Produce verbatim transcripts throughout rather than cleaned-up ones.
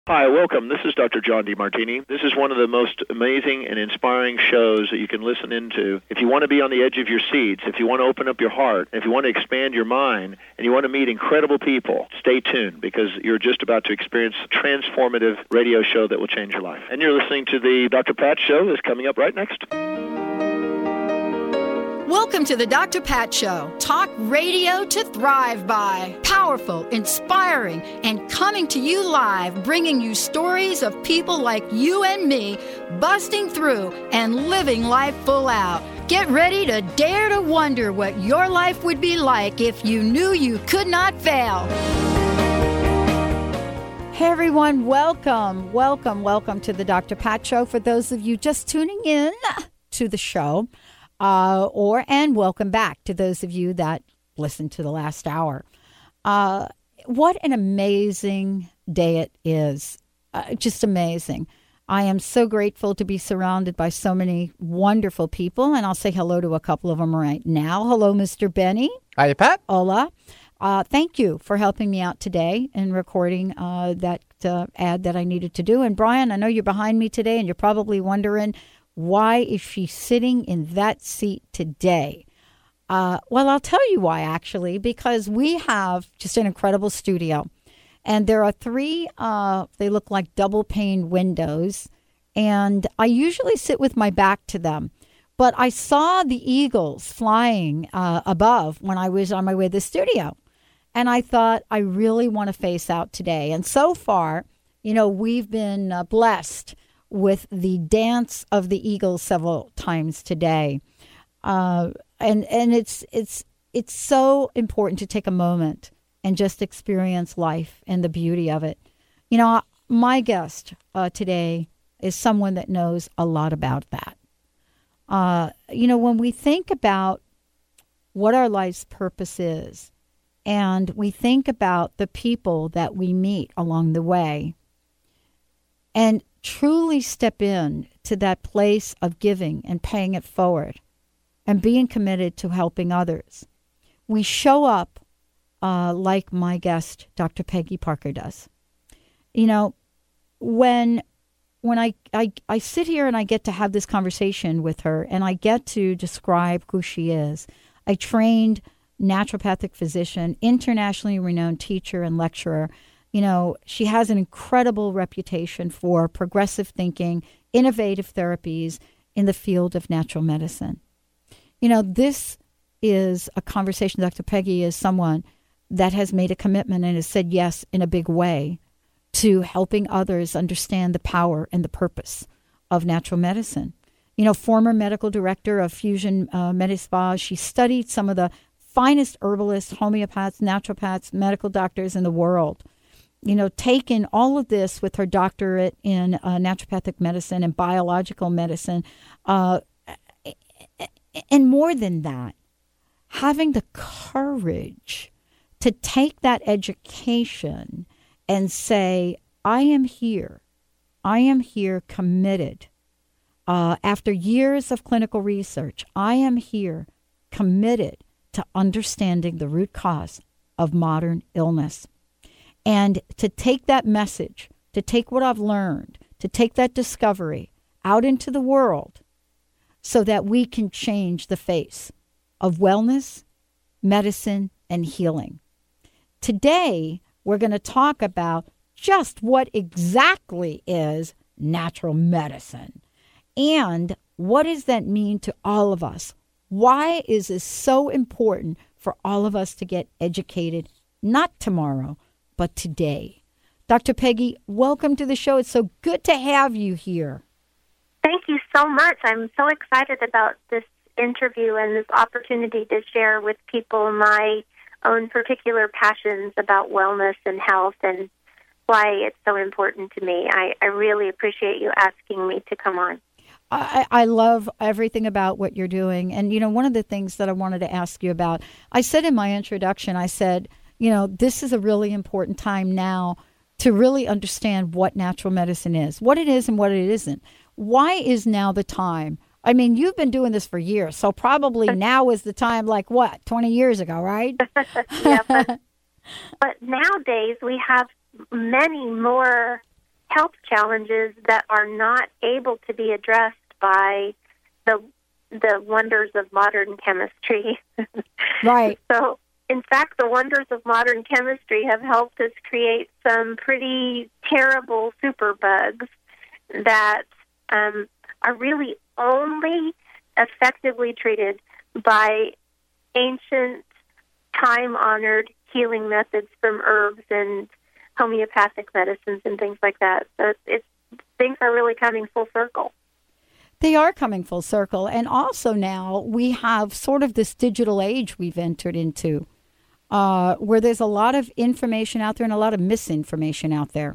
Hi, welcome. This is Doctor John DeMartini. This is one of the most amazing and inspiring shows that you can listen into. If you want to be on the edge of your seats, if you want to open up your heart, if you want to expand your mind, and you want to meet incredible people, stay tuned because you're just about to experience a transformative radio show that will change your life. And you're listening to the Doctor Pat Show that's coming up right next. Welcome to the Doctor Pat Show. Talk radio to thrive by. Powerful, inspiring, and coming to you live, bringing you stories of people like you and me, busting through and living life full out. Get ready to dare to wonder what your life would be like if you knew you could not fail. Hey everyone, welcome, welcome, welcome to the Doctor Pat Show. For those of you just tuning in to the show, Uh, or and welcome back to those of you that listened to the last hour. Uh, what an amazing day it is. Uh, just amazing. I am so grateful to be surrounded by so many wonderful people, and I'll say hello to a couple of them right now. Hello, Mister Benny. Hi, Pat. Hola. Uh, thank you for helping me out today in recording uh, that uh, ad that I needed to do. And Brian, I know you're behind me today, and you're probably wondering, why is she sitting in that seat today? Uh, well, I'll tell you why, actually, because we have just an incredible studio. And there are three, uh, they look like double pane windows. And I usually sit with my back to them. But I saw the eagles flying uh, above when I was on my way to the studio. And I thought, I really want to face out today. And so far, you know, we've been uh, blessed with the dance of the eagles several times today. Uh, and and it's it's it's so important to take a moment and just experience life and the beauty of it. You know, my guest uh, today is someone that knows a lot about that. Uh, you know, when we think about what our life's purpose is, and we think about the people that we meet along the way, and truly step in to that place of giving and paying it forward and being committed to helping others, we show up uh, like my guest, Doctor Peggy Parker, does. You know, when when I, I, I sit here and I get to have this conversation with her and I get to describe who she is, a trained naturopathic physician, internationally renowned teacher and lecturer. You know, she has an incredible reputation for progressive thinking, innovative therapies in the field of natural medicine. You know, this is a conversation. Doctor Peggy is someone that has made a commitment and has said yes in a big way to helping others understand the power and the purpose of natural medicine. You know, former medical director of Fusion uh, Medispa, she studied some of the finest herbalists, homeopaths, naturopaths, medical doctors in the world. You know, taken all of this with her doctorate in uh, naturopathic medicine and biological medicine. Uh, and more than that, having the courage to take that education and say, I am here. I am here committed. Uh, after years of clinical research, I am here committed to understanding the root cause of modern illness. And to take that message, to take what I've learned, to take that discovery out into the world so that we can change the face of wellness, medicine, and healing. Today, we're going to talk about just what exactly is natural medicine and what does that mean to all of us? Why is this so important for all of us to get educated, not tomorrow, but today? Doctor Peggy, welcome to the show. It's so good to have you here. Thank you so much. I'm so excited about this interview and this opportunity to share with people my own particular passions about wellness and health and why it's so important to me. I, I really appreciate you asking me to come on. I, I love everything about what you're doing. And, you know, one of the things that I wanted to ask you about, I said in my introduction, I said, you know, this is a really important time now to really understand what natural medicine is, what it is and what it isn't. Why is now the time? I mean, you've been doing this for years, so probably now is the time, like what, twenty years ago, right? Yeah, but, but nowadays we have many more health challenges that are not able to be addressed by the the wonders of modern chemistry. Right. So, in fact, the wonders of modern chemistry have helped us create some pretty terrible superbugs that um, are really only effectively treated by ancient, time-honored healing methods from herbs and homeopathic medicines and things like that. So it's, it's things are really coming full circle. They are coming full circle. And also now we have sort of this digital age we've entered into, uh, where there's a lot of information out there and a lot of misinformation out there.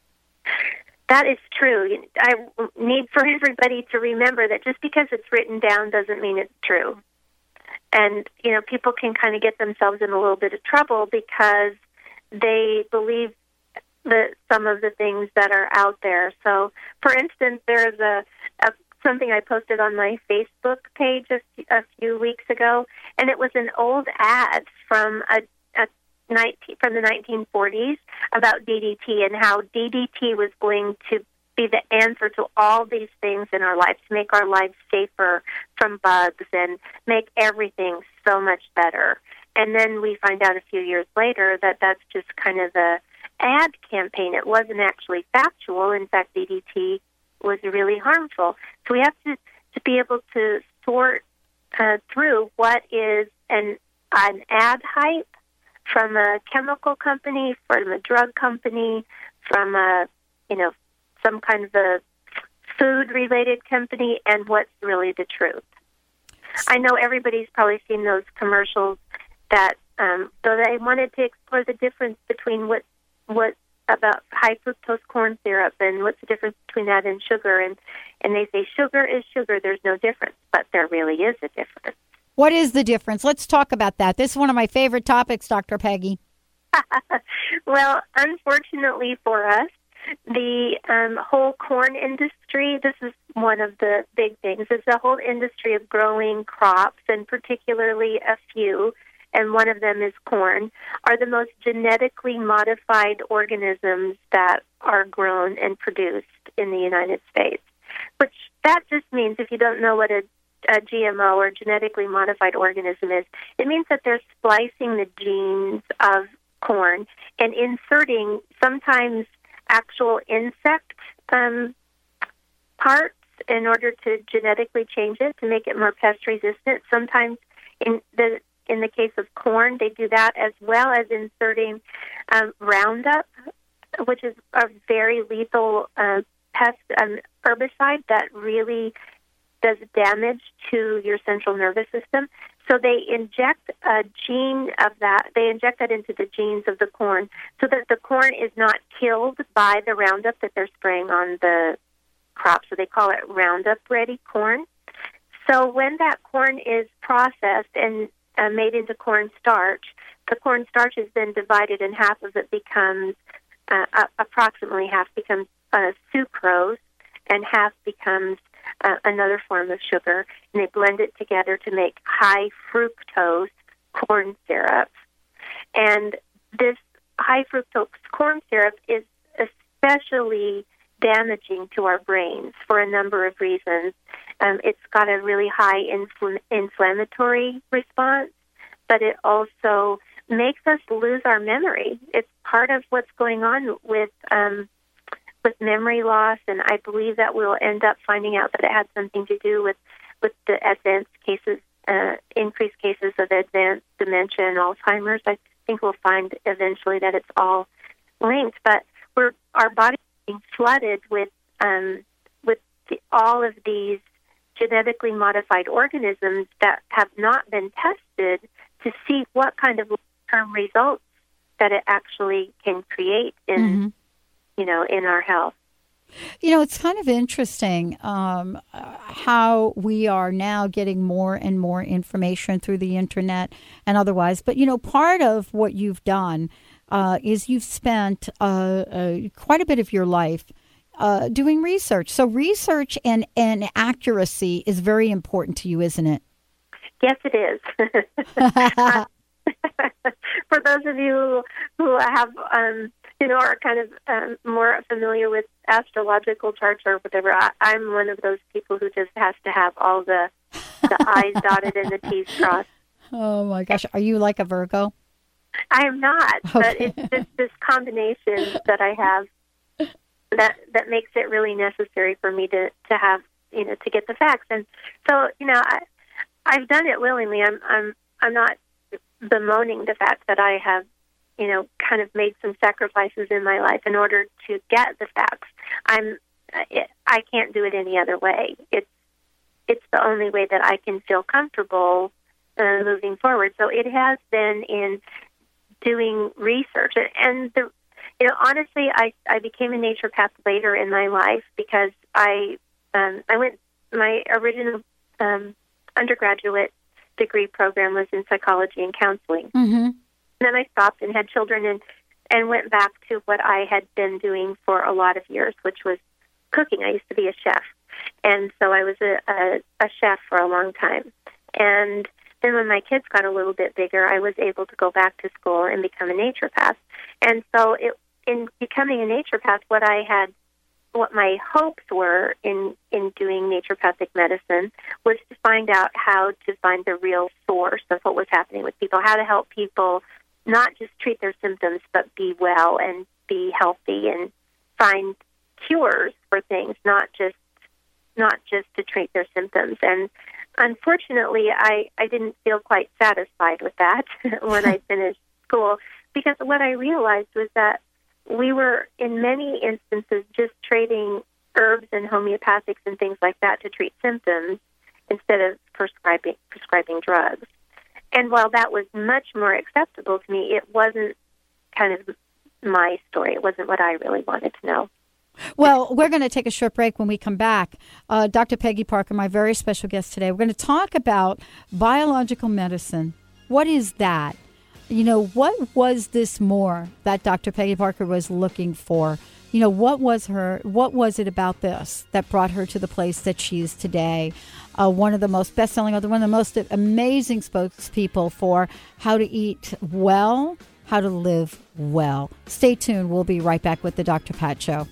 That is true. I need for everybody to remember that just because it's written down doesn't mean it's true. And, you know, people can kind of get themselves in a little bit of trouble because they believe the, some of the things that are out there. So, for instance, there's a, a something I posted on my Facebook page a, a few weeks ago, and it was an old ad from a, a nineteen, from the nineteen forties about D D T and how D D T was going to be the answer to all these things in our lives, to make our lives safer from bugs and make everything so much better. And then we find out a few years later that that's just kind of a ad campaign. It wasn't actually factual. In fact, D D T was really harmful. So we have to, to be able to sort uh, through what is an an ad hype from a chemical company, from a drug company, from a, you know, some kind of a food-related company, and what's really the truth. I know everybody's probably seen those commercials that, um, so they wanted to explore the difference between what what about high fructose corn syrup and what's the difference between that and sugar. And, and they say sugar is sugar. There's no difference, but there really is a difference. What is the difference? Let's talk about that. This is one of my favorite topics, Doctor Peggy. Well, unfortunately for us, the um, whole corn industry, this is one of the big things, is the whole industry of growing crops, and particularly a few, and one of them is corn, are the most genetically modified organisms that are grown and produced in the United States. Which that just means, if you don't know what a, a G M O or genetically modified organism is, it means that they're splicing the genes of corn and inserting sometimes actual insect um, parts in order to genetically change it to make it more pest resistant. Sometimes in the In the case of corn, they do that, as well as inserting um, Roundup, which is a very lethal uh, pest um, herbicide that really does damage to your central nervous system. So they inject a gene of that. They inject that into the genes of the corn so that the corn is not killed by the Roundup that they're spraying on the crop. So they call it Roundup-ready corn. So when that corn is processed and Uh, made into corn starch, the corn starch is then divided, and half of it becomes, uh, uh, approximately half becomes uh, sucrose, and half becomes uh, another form of sugar, and they blend it together to make high fructose corn syrup. And this high fructose corn syrup is especially damaging to our brains for a number of reasons. Um, it's got a really high infl- inflammatory response, but it also makes us lose our memory. It's part of what's going on with um, with memory loss, and I believe that we'll end up finding out that it had something to do with, with the advanced cases, uh, increased cases of advanced dementia and Alzheimer's. I think we'll find eventually that it's all linked, but we're our body being flooded with um, with the, all of these genetically modified organisms that have not been tested to see what kind of long-term results that it actually can create in, mm-hmm. you know, in our health. You know, it's kind of interesting um, how we are now getting more and more information through the internet and otherwise. But, you know, part of what you've done uh, is you've spent uh, uh, quite a bit of your life uh, doing research. So research and, and accuracy is very important to you, isn't it? Yes, it is. uh, for those of you who have um, you know, are kind of um, more familiar with astrological charts or whatever. I, I'm one of those people who just has to have all the the I's dotted and the T's crossed. Oh my gosh, are you like a Virgo? I am not, Okay. but it's just this combination that I have that that makes it really necessary for me to, to have, you know, to get the facts. And so, you know, I, I've done it willingly. I'm I'm I'm not bemoaning the fact that I have, you know, kind of made some sacrifices in my life in order to get the facts. I'm I can't do it any other way. It's it's the only way that I can feel comfortable uh, moving forward. So it has been in doing research. And, the, you know, honestly, I, I became a naturopath later in my life because I um, I went, my original um, undergraduate degree program was in psychology and counseling. Mm-hmm. And then I stopped and had children and, and went back to what I had been doing for a lot of years, which was cooking. I used to be a chef. And so I was a, a, a chef for a long time. And then when my kids got a little bit bigger, I was able to go back to school and become a naturopath. And so it, in becoming a naturopath, what I had, what my hopes were in, in doing naturopathic medicine was to find out how to find the real source of what was happening with people, how to help people not just treat their symptoms, but be well and be healthy and find cures for things, not just not just to treat their symptoms. And unfortunately, I, I didn't feel quite satisfied with that when I finished school, because what I realized was that we were, in many instances, just trading herbs and homeopathics and things like that to treat symptoms instead of prescribing prescribing drugs. And while that was much more acceptable to me, it wasn't kind of my story. It wasn't what I really wanted to know. Well, we're going to take a short break. When we come back, uh, Doctor Peggy Parker, my very special guest today, we're going to talk about biological medicine. What is that? You know, what was this more that Doctor Peggy Parker was looking for? You know, what was her, what was it about this that brought her to the place that she is today? Uh, one of the most best-selling, one of the most amazing spokespeople for how to eat well, how to live well. Stay tuned. We'll be right back with the Doctor Pat Show.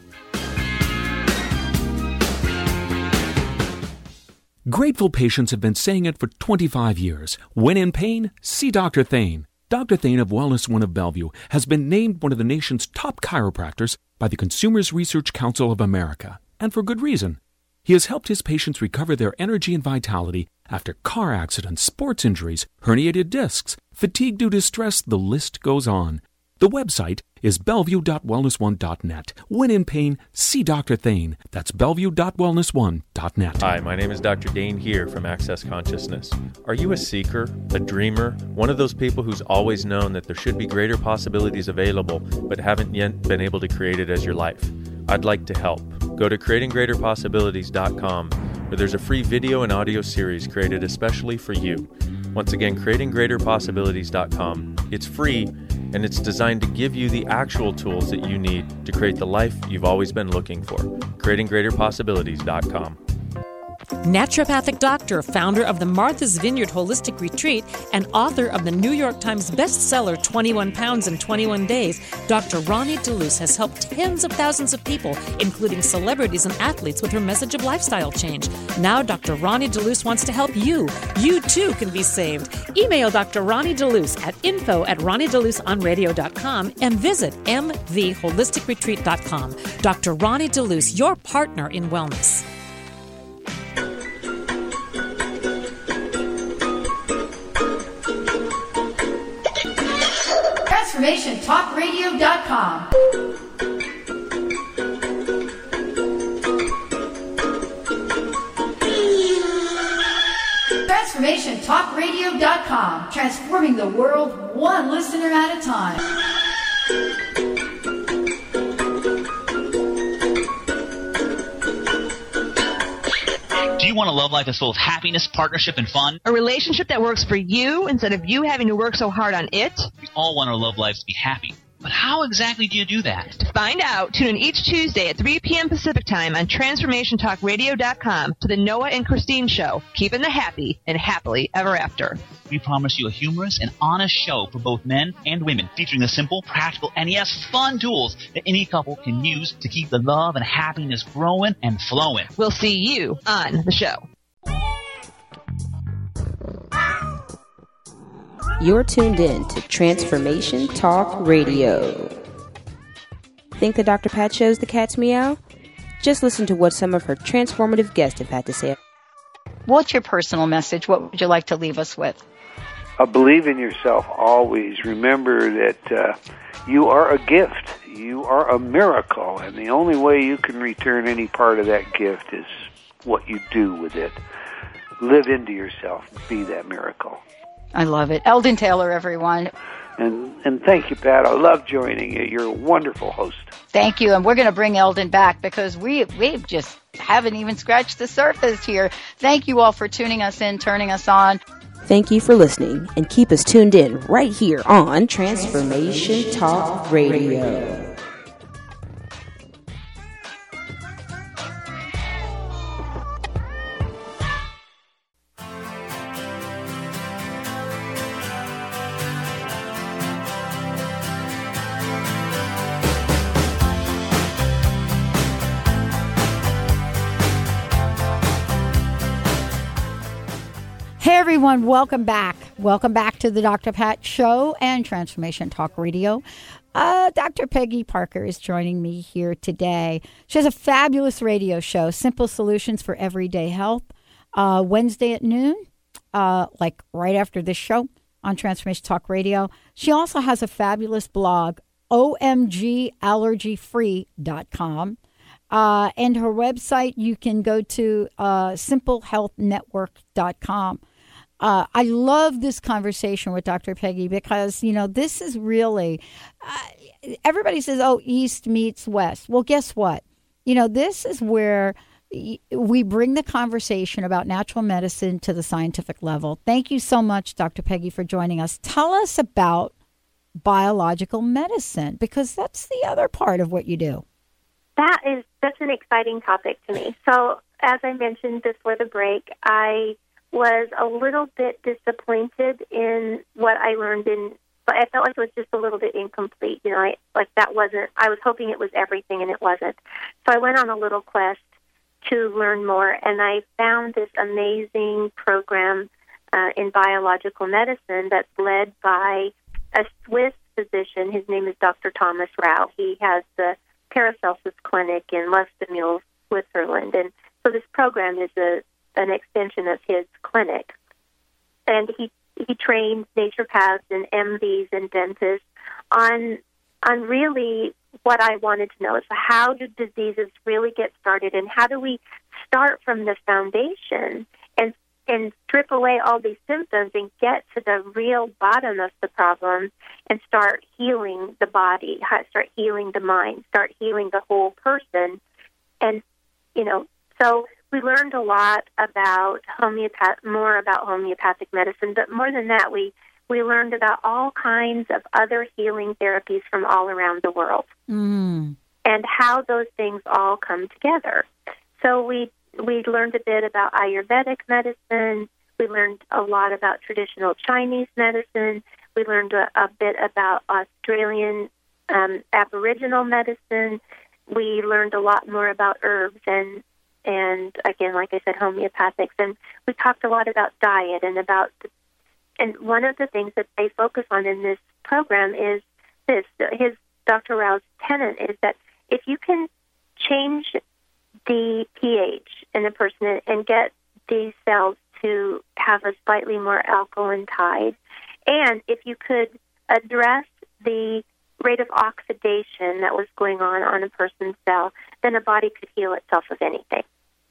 Grateful patients have been saying it for twenty-five years. When in pain, see Doctor Thane. Doctor Thane of Wellness One of Bellevue has been named one of the nation's top chiropractors by the Consumers Research Council of America, and for good reason. He has helped his patients recover their energy and vitality after car accidents, sports injuries, herniated discs, fatigue due to stress, the list goes on. The website is bellevue dot wellness one dot net. When in pain, see Doctor Thane. That's bellevue dot wellness one dot net. Hi, my name is Doctor Dane here from Access Consciousness. Are you a seeker, a dreamer, one of those people who's always known that there should be greater possibilities available but haven't yet been able to create it as your life? I'd like to help. Go to creating greater possibilities dot com, where there's a free video and audio series created especially for you. Once again, creating greater possibilities dot com. It's free, and it's designed to give you the actual tools that you need to create the life you've always been looking for. creating greater possibilities dot com. Naturopathic doctor, founder of the Martha's Vineyard Holistic Retreat, and author of the New York Times bestseller twenty-one pounds in twenty-one days, Doctor Ronnie DeLuce has helped tens of thousands of people, including celebrities and athletes, with her message of lifestyle change. Now Doctor Ronnie DeLuce wants to help you. You too can be saved. Email Doctor Ronnie DeLuce at info at ronnie deluce on radio dot com and visit m v holistic retreat dot com. Doctor Ronnie DeLuce, your partner in wellness. Transformation Talk Radio dot com. Transformation Talk Radio dot com. Transforming the world one listener at a time. Do you want a love life that's full of happiness, partnership, and fun? A relationship that works for you instead of you having to work so hard on it? We all want our love lives to be happy. But how exactly do you do that? To find out, tune in each Tuesday at three p.m. Pacific Time on Transformation Talk Radio dot com to the Noah and Christine Show, keeping the happy and happily ever after. We promise you a humorous and honest show for both men and women, featuring the simple, practical, and yes, fun tools that any couple can use to keep the love and happiness growing and flowing. We'll see you on the show. You're tuned in to Transformation Talk Radio. Think the Doctor Pat shows the cat's meow? Just listen to what some of her transformative guests have had to say. What's your personal message? What would you like to leave us with? Uh, believe in yourself always. Remember that uh, you are a gift. You are a miracle, and the only way you can return any part of that gift is what you do with it. Live into yourself. Be that miracle. I love it. Eldon Taylor, everyone. And and thank you, Pat. I love joining you. You're a wonderful host. Thank you. And we're going to bring Eldon back because we we just haven't even scratched the surface here. Thank you all for tuning us in, turning us on. Thank you for listening, and keep us tuned in right here on Transformation Talk Radio. Hey everyone, welcome back. Welcome back to the Doctor Pat Show and Transformation Talk Radio. Uh, Doctor Peggy Parker is joining me here today. She has a fabulous radio show, Simple Solutions for Everyday Health, uh, Wednesday at noon, uh, like right after this show on Transformation Talk Radio. She also has a fabulous blog, O M G allergy free dot com. Uh, and her website, you can go to uh, simple health network dot com. Uh, I love this conversation with Doctor Peggy because, you know, this is really, uh, everybody says, oh, East meets West. Well, guess what? You know, this is where we bring the conversation about natural medicine to the scientific level. Thank you so much, Doctor Peggy, for joining us. Tell us about biological medicine, because that's the other part of what you do. That is such an exciting topic to me. So, as I mentioned before the break, I was a little bit disappointed in what I learned in, but I felt like it was just a little bit incomplete. You know, I, like that wasn't, I was hoping it was everything and it wasn't. So I went on a little quest to learn more, and I found this amazing program uh, in biological medicine that's led by a Swiss physician. His name is Doctor Thomas Rau. He has the Paracelsus Clinic in Lustemule, Switzerland, and so this program is a an extension of his clinic. And he he trains naturopaths and M Ds and dentists on on really what I wanted to know is how do diseases really get started, and how do we start from the foundation and and strip away all these symptoms and get to the real bottom of the problem and start healing the body, start healing the mind, start healing the whole person. And, you know, so we learned a lot about homeopath, more about homeopathic medicine, but more than that, we, we learned about all kinds of other healing therapies from all around the world mm. and how those things all come together. So we we learned a bit about Ayurvedic medicine. We learned a lot about traditional Chinese medicine. We learned a, a bit about Australian um, Aboriginal medicine. We learned a lot more about herbs and And again, like I said, homeopathics. And we talked a lot about diet and about, the, and one of the things that they focus on in this program is this. His Doctor Rau's tenet is that if you can change the pH in a person and get these cells to have a slightly more alkaline tide, and if you could address the rate of oxidation that was going on on a person's cell, then a body could heal itself of anything.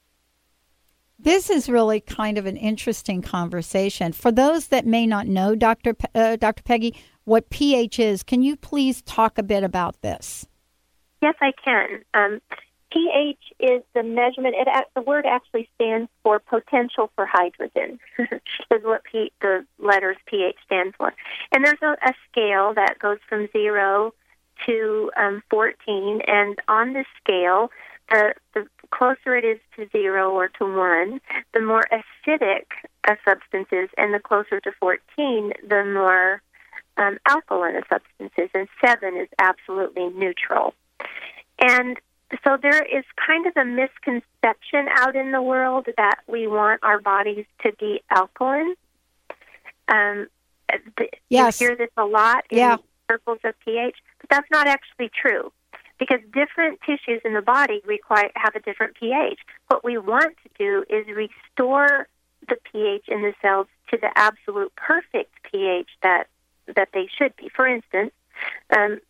This is really kind of an interesting conversation. For those that may not know, Doctor Pe- uh, Doctor Peggy, what pH is, can you please talk a bit about this? Yes, I can. Um, pH is the measurement. It the word actually stands for potential for hydrogen. Is what P, the letters pH stand for. And there's a, a scale that goes from zero to um, fourteen, and on this scale, the, the closer it is to zero or to one, the more acidic a substance is, and the closer to fourteen, the more um, alkaline a substance is, and seven is absolutely neutral. And so there is kind of a misconception out in the world that we want our bodies to be alkaline. Um, the, yes. You hear this a lot in yeah. circles of pH, but that's not actually true, because different tissues in the body require have a different pH. What we want to do is restore the pH in the cells to the absolute perfect pH that that they should be. For instance, um,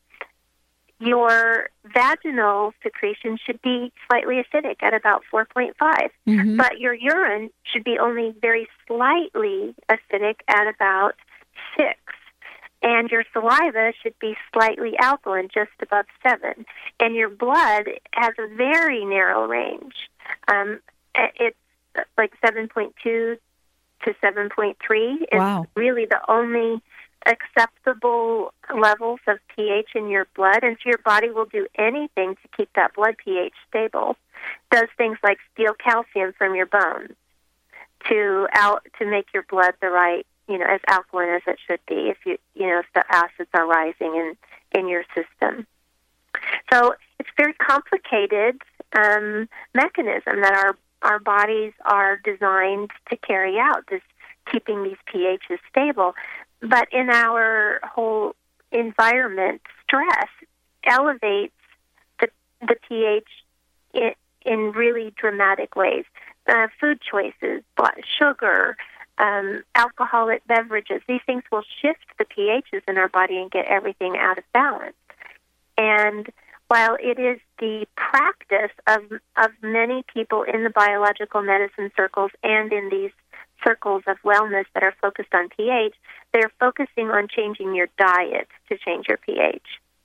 your vaginal secretion should be slightly acidic at about four point five, mm-hmm. but your urine should be only very slightly acidic at about six. And your saliva should be slightly alkaline, just above seven. And your blood has a very narrow range. Um, it's like seven point two to seven point three. Wow. It's really the only acceptable levels of pH in your blood, and so your body will do anything to keep that blood pH stable. Does things like steal calcium from your bones to out to make your blood the right, you know, as alkaline as it should be. If you, you know, if the acids are rising in in your system, so it's a very complicated um, mechanism that our our bodies are designed to carry out. This keeping these pHs stable. But in our whole environment, stress elevates the, the pH in, in really dramatic ways. Uh, food choices, sugar, um, alcoholic beverages, these things will shift the pHs in our body and get everything out of balance. And while it is the practice of, of many people in the biological medicine circles and in these circles of wellness that are focused on pH, they're focusing on changing your diet to change your pH.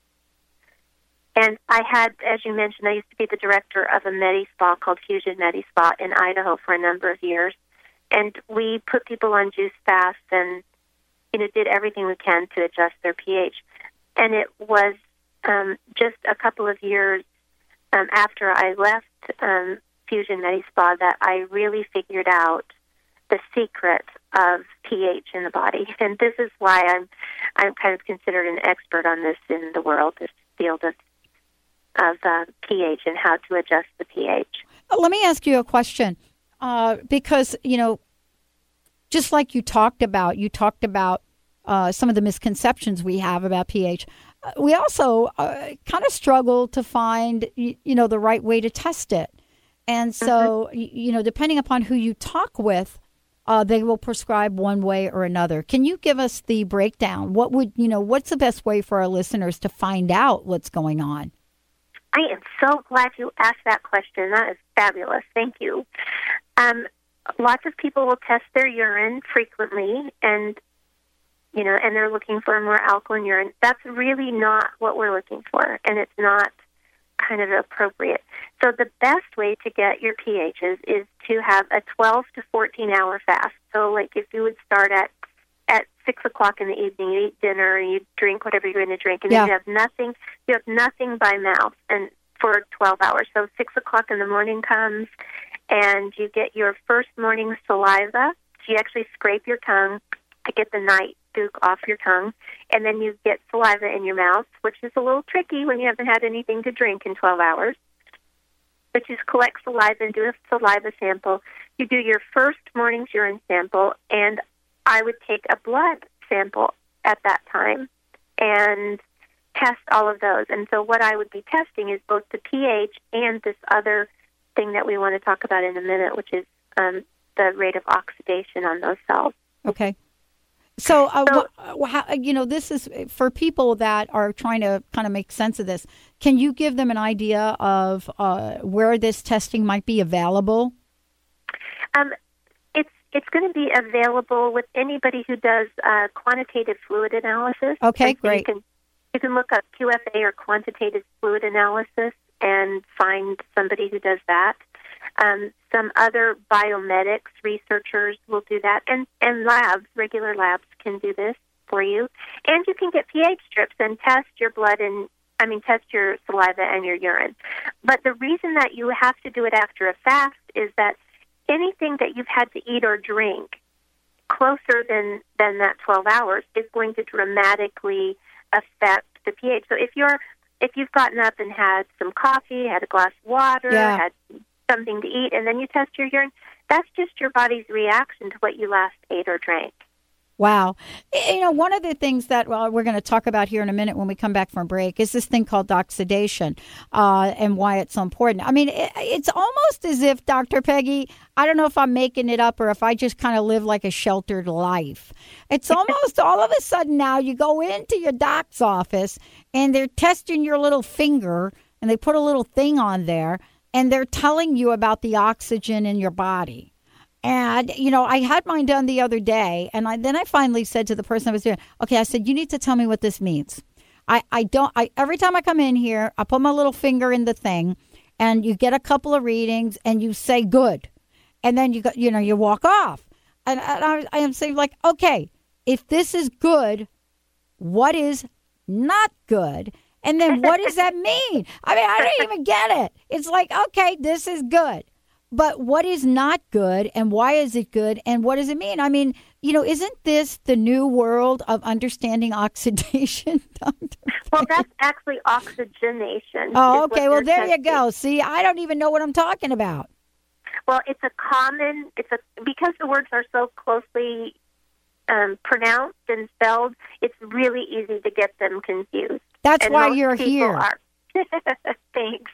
And I had, as you mentioned, I used to be the director of a Medi-Spa called Fusion Medi-Spa in Idaho for a number of years. And we put people on juice fasts and, you know, did everything we can to adjust their pH. And it was um, just a couple of years um, after I left um, Fusion Medi-Spa that I really figured out the secret of pH in the body. And this is why I'm I'm kind of considered an expert on this in the world, this field of of uh, pH and how to adjust the pH. Let me ask you a question, uh, because, you know, just like you talked about, you talked about uh, some of the misconceptions we have about pH. Uh, we also uh, kind of struggle to find, you, you know, the right way to test it. And so, mm-hmm. you, you know, depending upon who you talk with, Uh, they will prescribe one way or another. Can you give us the breakdown? What would, you know, what's the best way for our listeners to find out what's going on? I am so glad you asked that question. That is fabulous. Thank you. Um, lots of people will test their urine frequently, and, you know, and they're looking for a more alkaline urine. That's really not what we're looking for, and it's not kind of appropriate. So the best way to get your pHs is to have a twelve to fourteen hour fast. So like if you would start at at six o'clock in the evening, you eat dinner and you drink whatever you're going to drink, and yeah. then you have nothing, you have nothing by mouth and for twelve hours. So six o'clock in the morning comes and you get your first morning saliva. So you actually scrape your tongue to get the night gook off your tongue, and then you get saliva in your mouth, which is a little tricky when you haven't had anything to drink in twelve hours. But you collect saliva and do a saliva sample. You do your first morning's urine sample, and I would take a blood sample at that time and test all of those. And so what I would be testing is both the pH and this other thing that we want to talk about in a minute, which is um, the rate of oxidation on those cells. Okay. So, uh, So- wh- how, you know, this is for people that are trying to kind of make sense of this. Can you give them an idea of uh, where this testing might be available? Um, it's it's going to be available with anybody who does uh, quantitative fluid analysis. Okay, And so great. You can, you can look up Q F A or quantitative fluid analysis and find somebody who does that. Um, some other biomedics researchers will do that, and, and labs, regular labs can do this for you. And you can get pH strips and test your blood in, I mean, test your saliva and your urine. But the reason that you have to do it after a fast is that anything that you've had to eat or drink closer than, than that twelve hours is going to dramatically affect the pH. So if you're if you've gotten up and had some coffee, had a glass of water, yeah. had something to eat, and then you test your urine, that's just your body's reaction to what you last ate or drank. Wow. You know, one of the things that well, we're going to talk about here in a minute when we come back from break is this thing called oxidation uh, and why it's so important. I mean, it, it's almost as if, Doctor Peggy, I don't know if I'm making it up or if I just kind of live like a sheltered life. It's almost all of a sudden now you go into your doc's office and they're testing your little finger and they put a little thing on there and they're telling you about the oxygen in your body. And, you know, I had mine done the other day, and I, then I finally said to the person I was doing, okay, I said, you need to tell me what this means. I, I don't, I every time I come in here, I put my little finger in the thing, and you get a couple of readings, and you say good. And then, you go, you know, you walk off. And, and I, I am saying, like, okay, if this is good, what is not good? And then what does that mean? I mean, I don't even get it. It's like, okay, this is good. But what is not good and why is it good and what does it mean? I mean, you know, isn't this the new world of understanding oxidation? Well, that's actually oxygenation. Oh, okay. Well, there testing. you go. See, I don't even know what I'm talking about. Well, it's a common, it's a because the words are so closely um, pronounced and spelled, it's really easy to get them confused. That's and why most you're people here. Are. Thanks.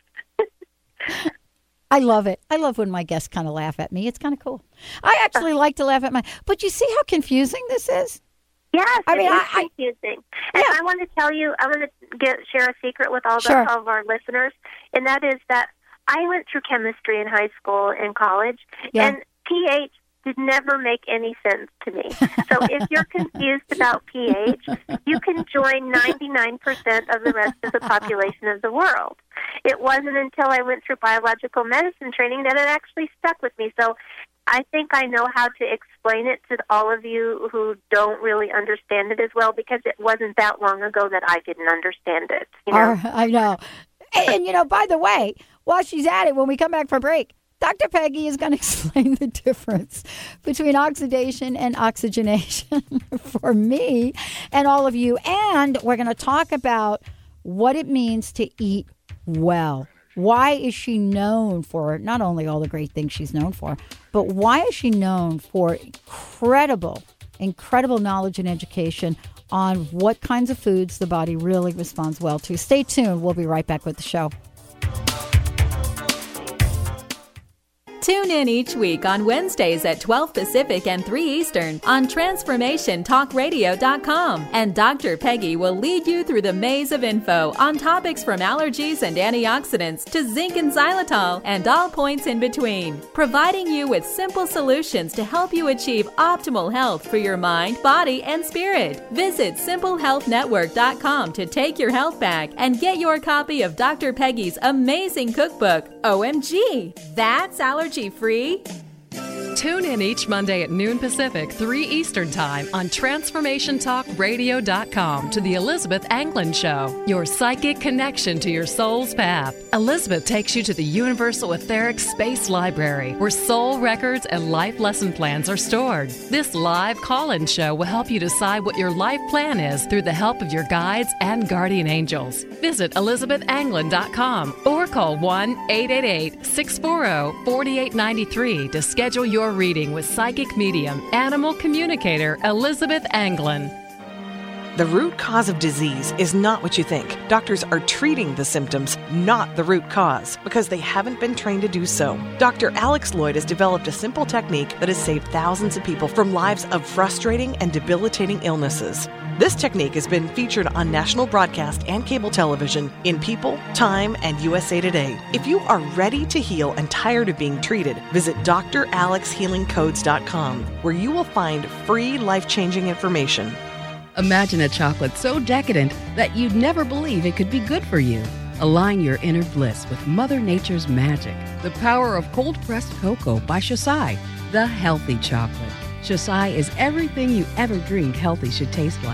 I love it. I love when my guests kind of laugh at me. It's kind of cool. I actually like to laugh at my... But you see how confusing this is? Yes, I mean, it is I, confusing. And yeah. I want to tell you, I want to get share a secret with all, the, sure. all of our listeners, and that is that I went through chemistry in high school and college, yeah. and pH did never make any sense to me. So if you're confused about pH, you can join ninety-nine percent of the rest of the population of the world. It wasn't until I went through biological medicine training that it actually stuck with me. So I think I know how to explain it to all of you who don't really understand it as well, because it wasn't that long ago that I didn't understand it. You know? Uh, I know. And, and, you know, by the way, while she's at it, when we come back from break, Doctor Peggy is going to explain the difference between oxidation and oxygenation for me and all of you. And we're going to talk about what it means to eat well. Why is she known for not only all the great things she's known for, but why is she known for incredible, incredible knowledge and education on what kinds of foods the body really responds well to? Stay tuned. We'll be right back with the show. Tune in each week on Wednesdays at twelve Pacific and three Eastern on Transformation Talk Radio dot com. And Doctor Peggy will lead you through the maze of info on topics from allergies and antioxidants to zinc and xylitol and all points in between, providing you with simple solutions to help you achieve optimal health for your mind, body, and spirit. Visit simple health network dot com to take your health back and get your copy of Doctor Peggy's amazing cookbook. O M G, that's allergy free. Tune in each Monday at noon Pacific, three Eastern Time on Transformation Talk Radio dot com to the Elizabeth Anglin Show, your psychic connection to your soul's path. Elizabeth takes you to the Universal Etheric Space Library, where soul records and life lesson plans are stored. This live call-in show will help you decide what your life plan is through the help of your guides and guardian angels. Visit Elizabeth Anglin dot com or call one eight eight eight, six four zero, four eight nine three to schedule your reading with psychic medium, animal communicator Elizabeth Anglin. The root cause of disease is not what you think. Doctors are treating the symptoms, not the root cause, because they haven't been trained to do so. Doctor Alex Lloyd has developed a simple technique that has saved thousands of people from lives of frustrating and debilitating illnesses. This technique has been featured on national broadcast and cable television in People, Time, and U S A Today. If you are ready to heal and tired of being treated, visit D R alex healing codes dot com, where you will find free life-changing information. Imagine a chocolate so decadent that you'd never believe it could be good for you. Align your inner bliss with Mother Nature's magic. The power of cold-pressed cocoa by Shasai, the healthy chocolate. Shasai is everything you ever dreamed healthy should taste like.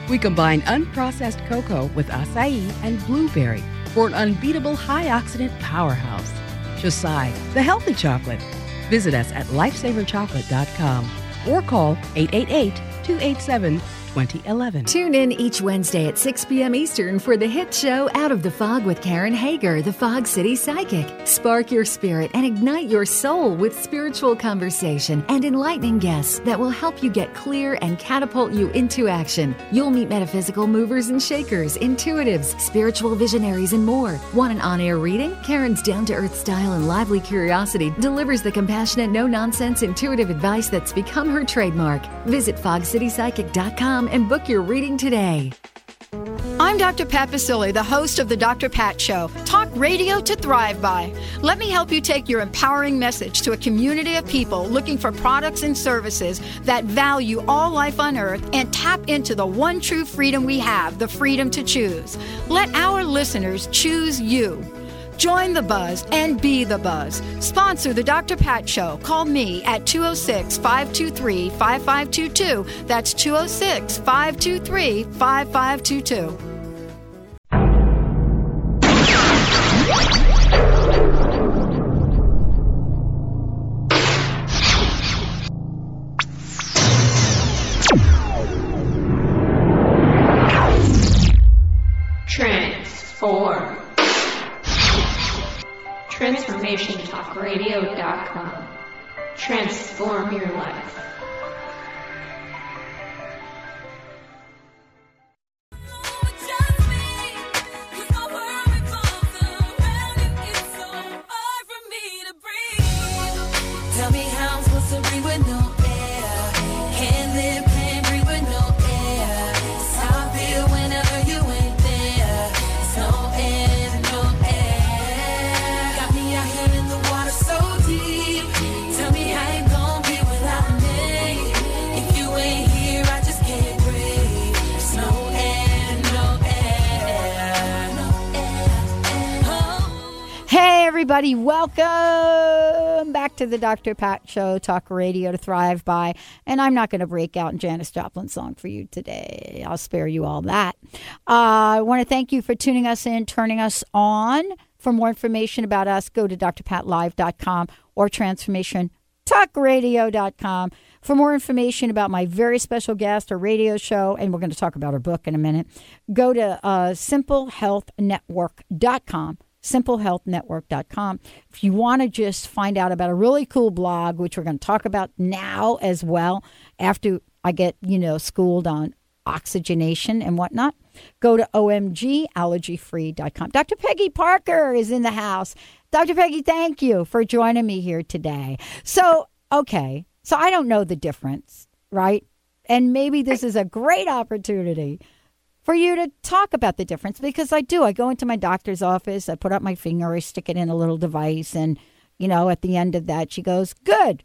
We combine unprocessed cocoa with acai and blueberry for an unbeatable high-oxidant powerhouse. Chosai, the healthy chocolate. Visit us at lifesaver chocolate dot com or call eight eight eight, two eight seven, twenty eleven. Tune in each Wednesday at six p.m. Eastern for the hit show Out of the Fog with Karen Hager, the Fog City Psychic. Spark your spirit and ignite your soul with spiritual conversation and enlightening guests that will help you get clear and catapult you into action. You'll meet metaphysical movers and shakers, intuitives, spiritual visionaries, and more. Want an on-air reading? Karen's down-to-earth style and lively curiosity delivers the compassionate, no-nonsense, intuitive advice that's become her trademark. Visit fog city psychic dot com and book your reading today. I'm Doctor Pat Baccili, the host of the Doctor Pat Show, talk radio to thrive by. Let me help you take your empowering message to a community of people looking for products and services that value all life on earth and tap into the one true freedom we have, the freedom to choose. Let our listeners choose you. Join the buzz and be the buzz. Sponsor the Doctor Pat Show. Call me at two oh six, five two three, five five two two. That's two oh six, five two three, five five two two. Transform. Transformation Talk Radio dot com. Transform your life. Tell me how I'm supposed to breathe with no air. Can't live, can't breathe with no air. It's how I feel whenever you ain't there. It's no air, no air. Got me out here in the water so deep. Tell me how you gon' be without me. If you ain't here, I just can't breathe. It's no air, no air, no air. Oh. Hey, everybody, welcome back to the Doctor Pat Show, talk radio to thrive by. And I'm not going to break out in Janis Joplin's song for you today. I'll spare you all that. Uh, I want to thank you for tuning us in, turning us on. For more information about us, go to d r pat live dot com or transformation talk radio dot com. For more information about my very special guest or radio show, and we're going to talk about her book in a minute, go to uh, simple health network dot com. simple health network dot com. If you want to just find out about a really cool blog, which we're going to talk about now as well, after I get, you know, schooled on oxygenation and whatnot, go to O M G allergy free dot com. Doctor Peggy Parker is in the house. Doctor Peggy, thank you for joining me here today. So, okay, so I don't know the difference, right? And maybe this is a great opportunity for you to talk about the difference, because I do. I go into my doctor's office, I put up my finger, I stick it in a little device, and, you know, at the end of that, she goes, good.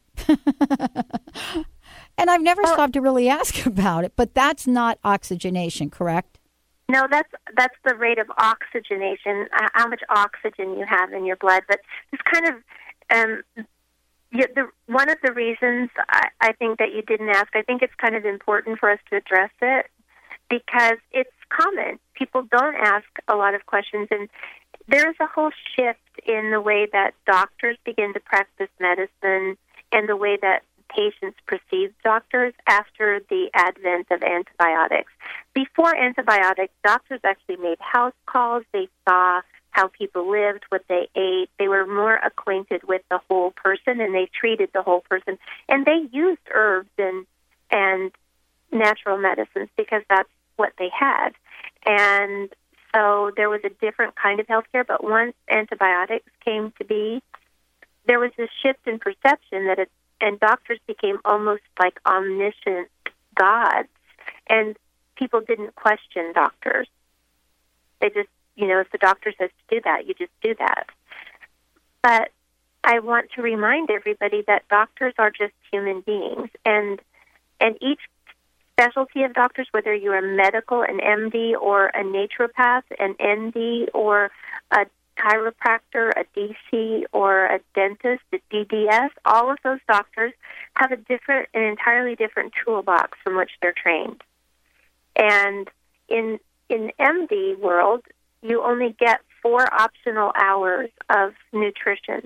And I've never stopped to really ask about it, but that's not oxygenation, correct? No, that's that's the rate of oxygenation, uh, how much oxygen you have in your blood. But it's kind of um, you, the, one of the reasons I, I think that you didn't ask, I think it's kind of important for us to address it, because it's common. People don't ask a lot of questions, and there's a whole shift in the way that doctors begin to practice medicine and the way that patients perceive doctors after the advent of antibiotics. Before antibiotics, doctors actually made house calls. They saw how people lived, what they ate. They were more acquainted with the whole person, and they treated the whole person. And they used herbs and and natural medicines because that's what they had. And so there was a different kind of healthcare, but once antibiotics came to be, there was this shift in perception that it, and doctors became almost like omniscient gods, and people didn't question doctors. They just, you know, if the doctor says to do that, you just do that. But I want to remind everybody that doctors are just human beings, and and each specialty of doctors, whether you're a medical, an M D, or a naturopath, an N D, or a chiropractor, a D C, or a dentist, a D D S, all of those doctors have a different, an entirely different toolbox from which they're trained. And in in M D world, you only get four optional hours of nutrition.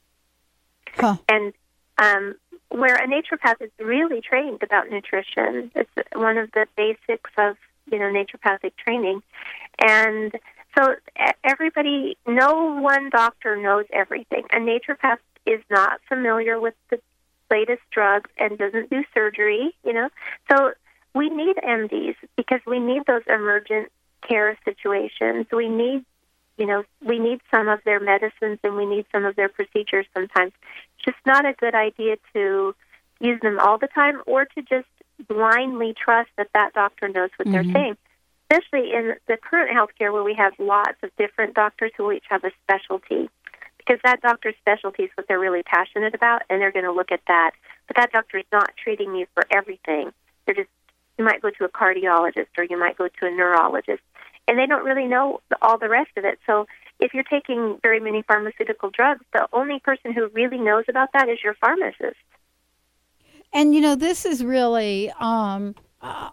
Huh. And um, where a naturopath is really trained about nutrition, it's one of the basics of, you know, naturopathic training. And so everybody, no one doctor knows everything. A naturopath is not familiar with the latest drugs and doesn't do surgery, you know. So we need M Ds because we need those emergent care situations. We need, you know, we need some of their medicines and we need some of their procedures sometimes. It's just not a good idea to use them all the time or to just blindly trust that that doctor knows what Mm-hmm. they're saying, especially in the current healthcare where we have lots of different doctors who each have a specialty, because that doctor's specialty is what they're really passionate about, and they're going to look at that. But that doctor is not treating you for everything. They're just, you might go to a cardiologist or you might go to a neurologist, and they don't really know all the rest of it. So if you're taking very many pharmaceutical drugs, the only person who really knows about that is your pharmacist. And, you know, this is really, um, uh,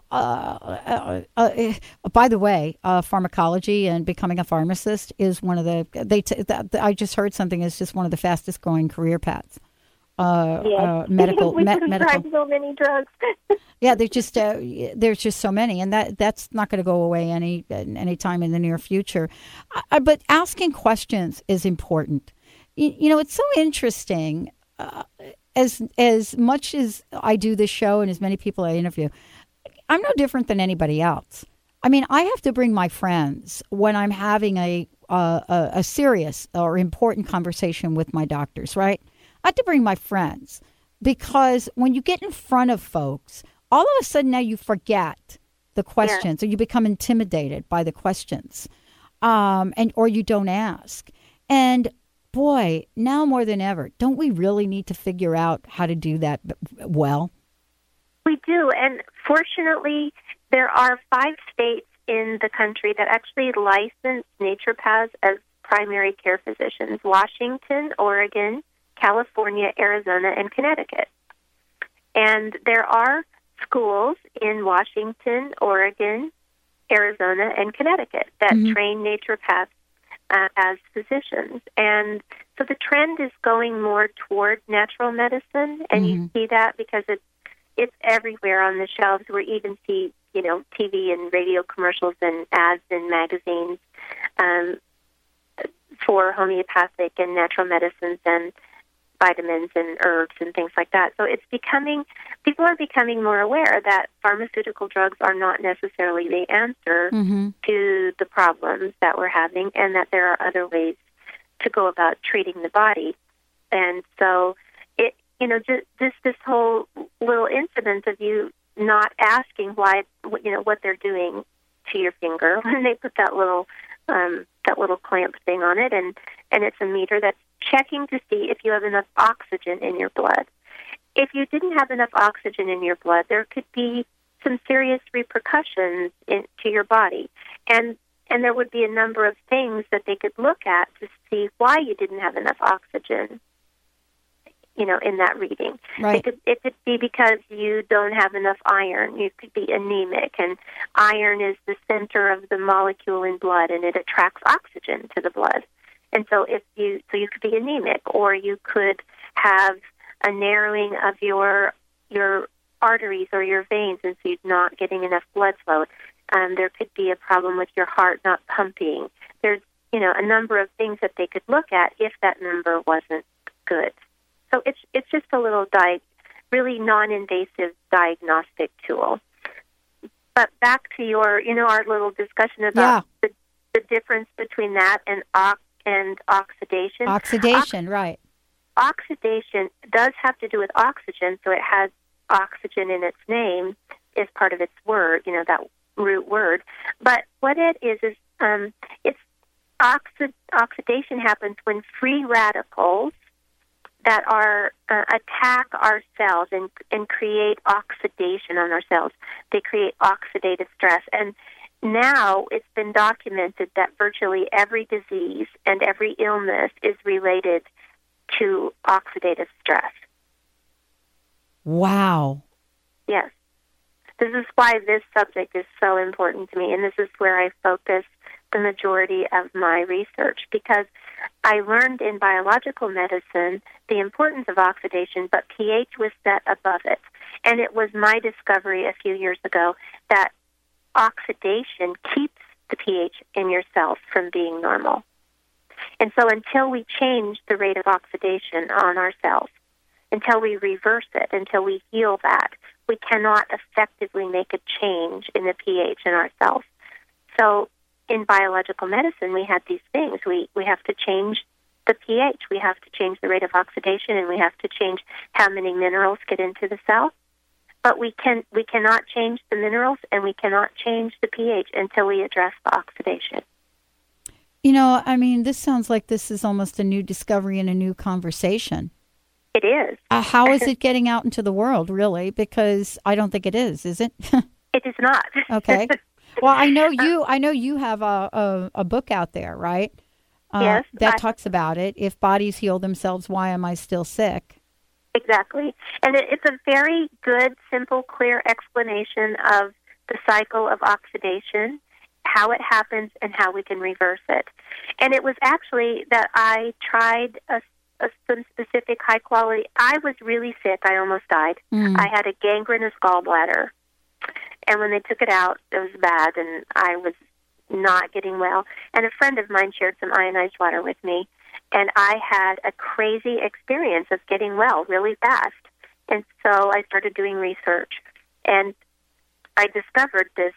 uh, uh, uh, by the way, uh, pharmacology and becoming a pharmacist is one of the, they. T- th- I just heard something, is just one of the fastest growing career paths. Uh, Yes. uh, medical, we me- prescribe medical. so many drugs. Yeah, there's just uh, there's just so many, and that that's not going to go away any any time in the near future. Uh, but asking questions is important. You, you know, it's so interesting. Uh, as as much as I do this show and as many people I interview, I'm no different than anybody else. I mean, I have to bring my friends when I'm having a uh, a, a serious or important conversation with my doctors, right? I have to bring my friends because when you get in front of folks, all of a sudden now you forget the questions, yeah. or you become intimidated by the questions, um, and or you don't ask. And boy, now more than ever, don't we really need to figure out how to do that well? We do, and fortunately, there are five states in the country that actually license naturopaths as primary care physicians: Washington, Oregon, California, Arizona, and Connecticut. And there are schools in Washington, Oregon, Arizona, and Connecticut that mm-hmm. train naturopaths uh, as physicians. And so the trend is going more toward natural medicine, and mm-hmm. you see that because it's it's everywhere on the shelves. We even see, you know, T V and radio commercials and ads in magazines um, for homeopathic and natural medicines and vitamins and herbs and things like that. So it's becoming, people are becoming more aware that pharmaceutical drugs are not necessarily the answer mm-hmm. to the problems that we're having, and that there are other ways to go about treating the body. And so it, you know, just, just this whole little incident of you not asking why, you know, what they're doing to your finger when they put that little, um, that little clamp thing on it, and, and it's a meter that's checking to see if you have enough oxygen in your blood. If you didn't have enough oxygen in your blood, there could be some serious repercussions in, to your body. And and there would be a number of things that they could look at to see why you didn't have enough oxygen, you know, in that reading. Right. It could, it could be because you don't have enough iron. You could be anemic, and iron is the center of the molecule in blood, and it attracts oxygen to the blood. And so if you so you could be anemic, or you could have a narrowing of your your arteries or your veins, and so you're not getting enough blood flow. Um, there could be a problem with your heart not pumping. There's, you know, a number of things that they could look at if that number wasn't good. So it's it's just a little di- really non-invasive diagnostic tool. But back to your, you know, our little discussion about yeah. the, the difference between that and ox. and oxidation. Oxidation, Ox- right. Oxidation does have to do with oxygen, so it has oxygen in its name as part of its word, you know, that root word. But what it is is um, it's oxi- oxidation happens when free radicals that are uh, attack our cells and and create oxidation on our cells. They create oxidative stress. And now it's been documented that virtually every disease and every illness is related to oxidative stress. Wow. Yes. This is why this subject is so important to me, and this is where I focus the majority of my research, because I learned in biological medicine the importance of oxidation, but pH was set above it. And it was my discovery a few years ago that oxidation keeps the pH in your cells from being normal. And so until we change the rate of oxidation on our cells, until we reverse it, until we heal that, we cannot effectively make a change in the pH in our cells. So in biological medicine, we had these things. We, we have to change the pH. We have to change the rate of oxidation, and we have to change how many minerals get into the cell. But we can we cannot change the minerals, and we cannot change the pH until we address the oxidation. You know, I mean, this sounds like this is almost a new discovery and a new conversation. It is. Uh, how is it getting out into the world, really? Because I don't think it is, is it? It is not. Okay. Well, I know you I know you have a, a, a book out there, right? Uh, yes. That I, talks about it. If bodies heal themselves, why am I still sick? Exactly. And it, it's a very good, simple, clear explanation of the cycle of oxidation, how it happens, and how we can reverse it. And it was actually that I tried a, a, some specific high-quality... I was really sick. I almost died. Mm. I had a gangrenous gallbladder. And when they took it out, it was bad, and I was not getting well. And a friend of mine shared some ionized water with me, and I had a crazy experience of getting well really fast. And so I started doing research, and I discovered this,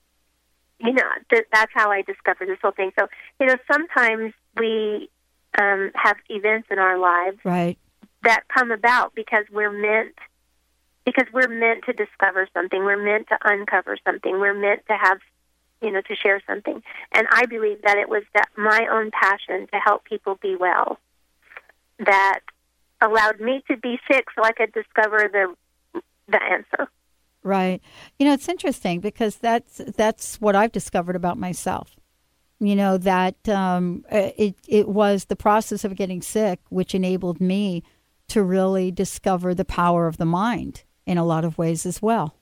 you know, th- that's how I discovered this whole thing. So, you know, sometimes we um, have events in our lives right. that come about because we're meant Because we're meant to discover something. We're meant to uncover something. We're meant to have, you know, to share something. And I believe that it was that my own passion to help people be well that allowed me to be sick so I could discover the the answer. Right. You know, it's interesting because that's that's what I've discovered about myself. You know, that um, it it was the process of getting sick which enabled me to really discover the power of the mind in a lot of ways as well.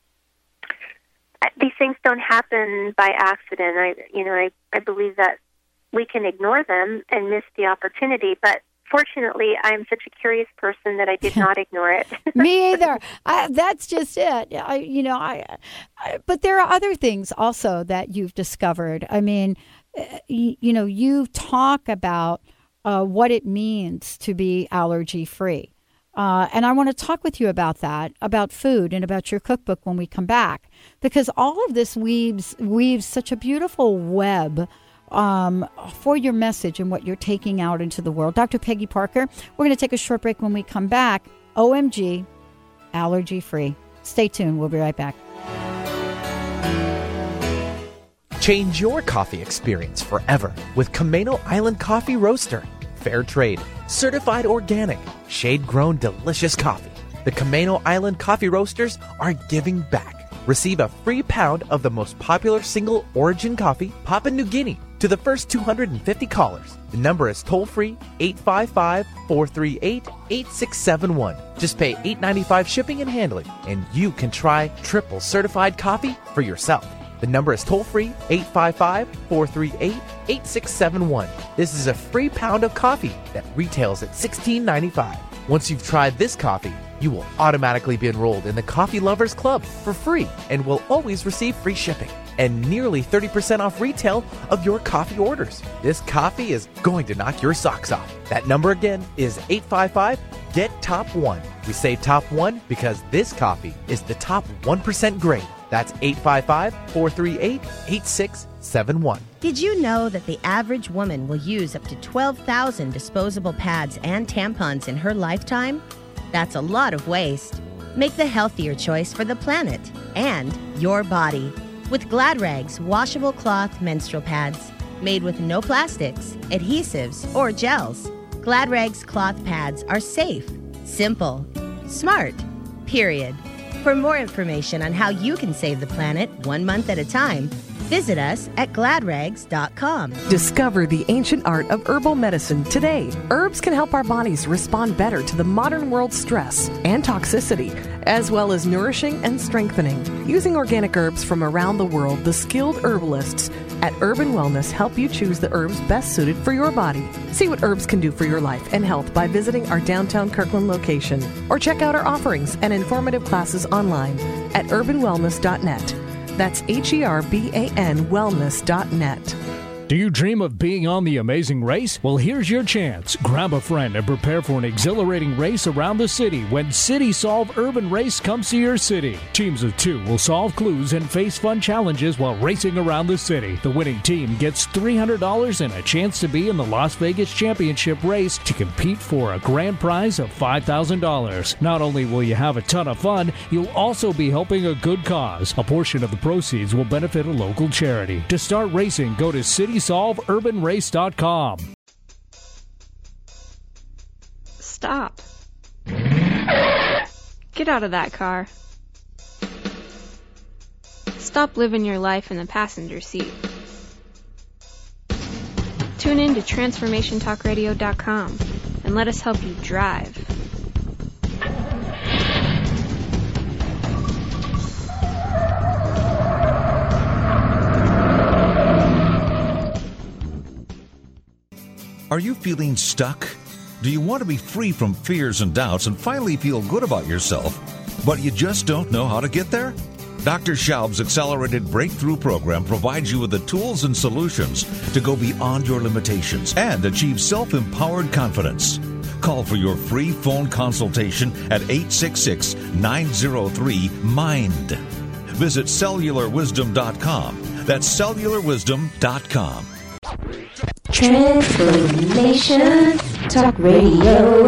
These things don't happen by accident. I, you know, I, I believe that we can ignore them and miss the opportunity, but fortunately, I'm such a curious person that I did not ignore it. Me either. I, that's just it. I, you know, I, I. But there are other things also that you've discovered. I mean, you, you know, you talk about uh, what it means to be allergy free. Uh, and I want to talk with you about that, about food and about your cookbook when we come back, because all of this weaves weaves such a beautiful web um, for your message and what you're taking out into the world. Doctor Peggy Parker, we're going to take a short break. When we come back, O M G, allergy free. Stay tuned. We'll be right back. Change your coffee experience forever with Camano Island Coffee Roaster. Fair trade, certified organic, shade-grown delicious coffee. The Camano Island Coffee Roasters are giving back. Receive a free pound of the most popular single origin coffee, Papua New Guinea, to the first two hundred fifty callers. The number is toll-free eight five five, four three eight, eight six seven one. Just pay eight dollars and ninety-five cents shipping and handling, and you can try triple certified coffee for yourself. The number is toll-free eight five five, four three eight, eight six seven one. This is a free pound of coffee that retails at sixteen ninety-five. Once you've tried this coffee, you will automatically be enrolled in the Coffee Lovers Club for free and will always receive free shipping and nearly thirty percent off retail of your coffee orders. This coffee is going to knock your socks off. That number again is eight five five, get top one. We say top one because this coffee is the top one percent grade. That's eight five five, four three eight, eight six seven one. Did you know that the average woman will use up to twelve thousand disposable pads and tampons in her lifetime? That's a lot of waste. Make the healthier choice for the planet and your body with Glad Rags washable cloth menstrual pads made with no plastics, adhesives, or gels. Glad Rags cloth pads are safe, simple, smart, period. For more information on how you can save the planet one month at a time, Visit us at glad rags dot com. Discover the ancient art of herbal medicine today. Herbs can help our bodies respond better to the modern world's stress and toxicity, as well as nourishing and strengthening. Using organic herbs from around the world, the skilled herbalists at Urban Wellness help you choose the herbs best suited for your body. See what herbs can do for your life and health by visiting our downtown Kirkland location, or check out our offerings and informative classes online at urban wellness dot net. That's H E R B A N wellness dot net. Do you dream of being on The Amazing Race? Well, here's your chance. Grab a friend and prepare for an exhilarating race around the city when City Solve Urban Race comes to your city. Teams of two will solve clues and face fun challenges while racing around the city. The winning team gets three hundred dollars and a chance to be in the Las Vegas Championship race to compete for a grand prize of five thousand dollars. Not only will you have a ton of fun, you'll also be helping a good cause. A portion of the proceeds will benefit a local charity. To start racing, go to city solve urban race dot com. Stop. Get out of that car. Stop living your life in the passenger seat. Tune in to transformation talk radio dot com and let us help you drive. Are you feeling stuck? Do you want to be free from fears and doubts and finally feel good about yourself, but you just don't know how to get there? Doctor Schaub's Accelerated Breakthrough Program provides you with the tools and solutions to go beyond your limitations and achieve self-empowered confidence. Call for your free phone consultation at eight six six, nine zero three, MIND. Visit cellular wisdom dot com. That's cellular wisdom dot com. Transformation Talk Radio.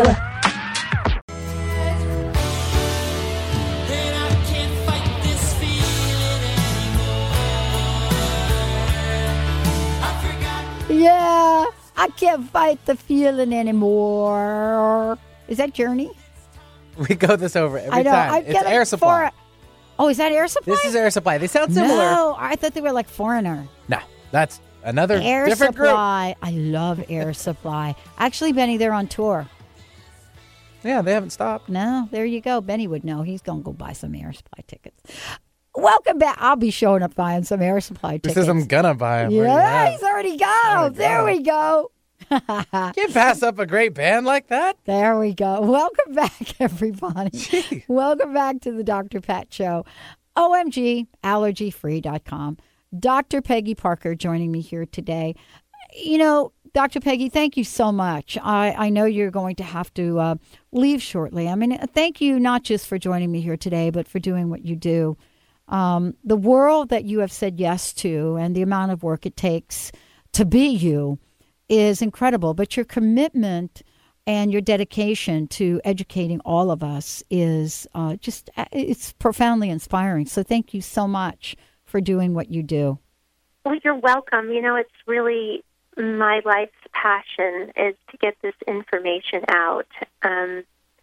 Yeah, I can't fight the feeling anymore. Is that Journey? We go this over every I know, time. I It's get it Air Supply. for- Oh, is that Air Supply? This is Air Supply. They sound similar. No, I thought they were like Foreigner. No, that's another Air different Supply. I love Air Supply. Actually, Benny, they're on tour. Yeah, they haven't stopped. No, there you go. Benny would know. He's going to go buy some Air Supply tickets. Welcome back. I'll be showing up buying some Air Supply Who tickets. says I'm gonna buy them? Yeah, he's already go. There we There go. we go. Can't pass up a great band like that. There we go. Welcome back, everybody. Welcome back to the Doctor Pat Show. O M G, allergy free dot com. Doctor Peggy Parker joining me here today. You know, Doctor Peggy, thank you so much. I, I know you're going to have to uh, leave shortly. I mean, thank you not just for joining me here today, but for doing what you do. Um, the world that you have said yes to and the amount of work it takes to be you is incredible. But your commitment and your dedication to educating all of us is uh, just, it's profoundly inspiring. So thank you so much for doing what you do. Well, you're welcome. You know, it's really my life's passion is to get this information out, um,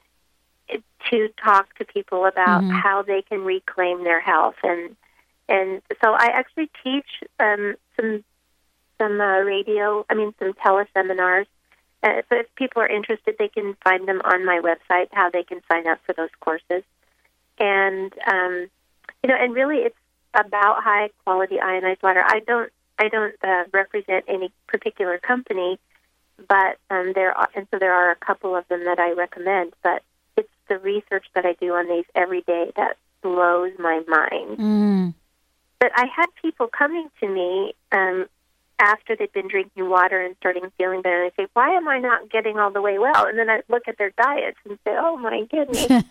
to talk to people about Mm-hmm. how they can reclaim their health. And and so I actually teach um, some some uh, radio, I mean, some teleseminars. Uh, so if people are interested, they can find them on my website, how they can sign up for those courses. And, um, you know, and really it's about high-quality ionized water. I don't I don't uh, represent any particular company, but um, there are, and so there are a couple of them that I recommend, but it's the research that I do on these every day that blows my mind. Mm. But I had people coming to me um, after they'd been drinking water and starting feeling better, and they say, why am I not getting all the way well? And then I look at their diets and say, oh, my goodness.